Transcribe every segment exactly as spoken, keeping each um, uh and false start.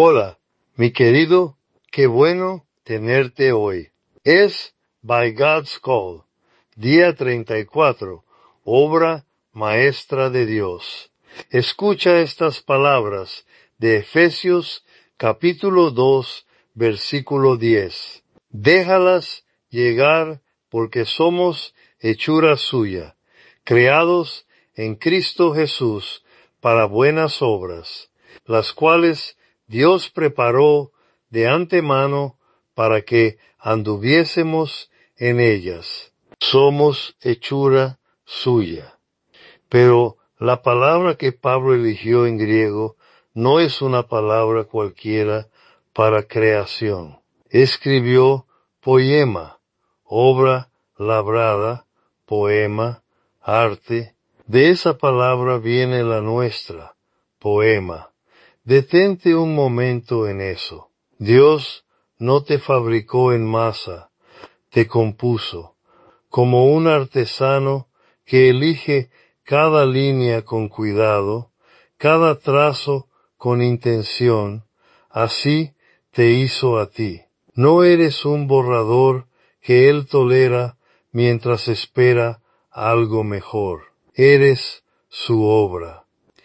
Hola, mi querido, qué bueno tenerte hoy. Es By God's Call, día treinta y cuatro, obra maestra de Dios. Escucha estas palabras de Efesios capítulo dos, versículo diez. Déjalas llegar porque somos hechura suya, creados en Cristo Jesús para buenas obras, las cuales Dios preparó de antemano para que anduviésemos en ellas. Somos hechura suya. Pero la palabra que Pablo eligió en griego no es una palabra cualquiera para creación. Escribió poema, obra labrada, poema, arte. De esa palabra viene la nuestra, poema. Detente un momento en eso. Dios no te fabricó en masa, te compuso, como un artesano que elige cada línea con cuidado, cada trazo con intención, así te hizo a ti. No eres un borrador que Él tolera mientras espera algo mejor. Eres su obra,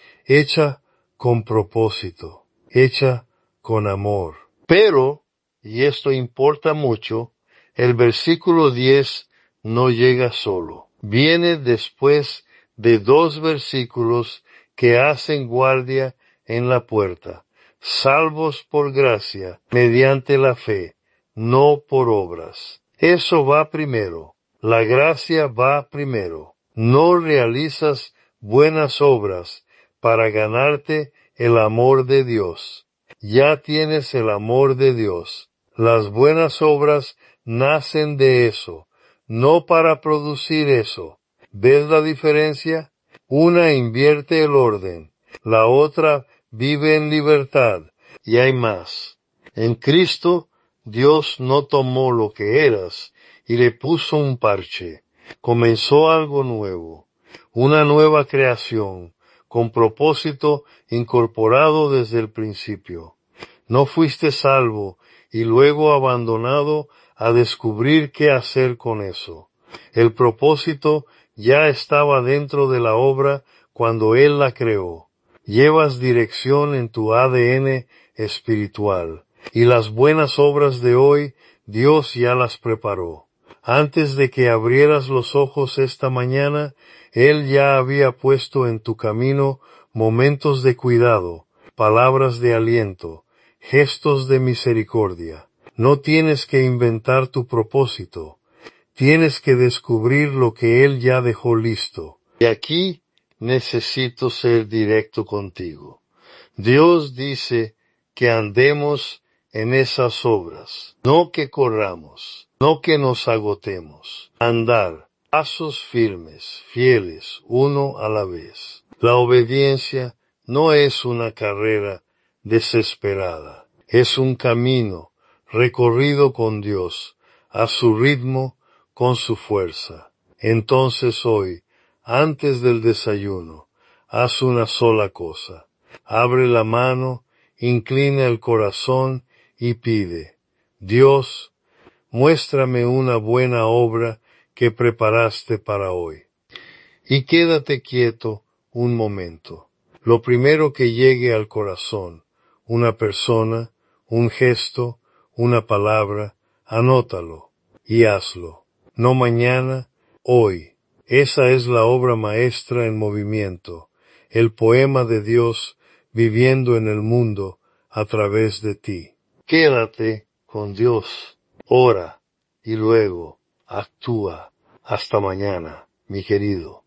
hecha con propósito, hecha con amor. Pero, y esto importa mucho, el versículo diez no llega solo. Viene después de dos versículos que hacen guardia en la puerta, salvos por gracia, mediante la fe, no por obras. Eso va primero. La gracia va primero. No realizas buenas obras para ganarte el amor de Dios. Ya tienes el amor de Dios. Las buenas obras nacen de eso, no para producir eso. ¿Ves la diferencia? Una invierte el orden, la otra vive en libertad, y hay más. En Cristo, Dios no tomó lo que eras y le puso un parche. Comenzó algo nuevo, una nueva creación, con propósito incorporado desde el principio. No fuiste salvo y luego abandonado a descubrir qué hacer con eso. El propósito ya estaba dentro de la obra cuando Él la creó. Llevas dirección en tu A D N espiritual, y las buenas obras de hoy Dios ya las preparó. Antes de que abrieras los ojos esta mañana, Él ya había puesto en tu camino momentos de cuidado, palabras de aliento, gestos de misericordia. No tienes que inventar tu propósito. Tienes que descubrir lo que Él ya dejó listo. Y aquí necesito ser directo contigo. Dios dice que andemos en esas obras, no que corramos, no que nos agotemos. Andar, pasos firmes, fieles, uno a la vez. La obediencia no es una carrera desesperada, es un camino recorrido con Dios, a su ritmo, con su fuerza. Entonces hoy, antes del desayuno, haz una sola cosa. Abre la mano, inclina el corazón y pide: Dios, muéstrame una buena obra que preparaste para hoy. Y quédate quieto un momento. Lo primero que llegue al corazón, una persona, un gesto, una palabra, anótalo y hazlo. No mañana, hoy. Esa es la obra maestra en movimiento, el poema de Dios viviendo en el mundo a través de ti. Quédate con Dios, ora y luego actúa. Hasta mañana, mi querido.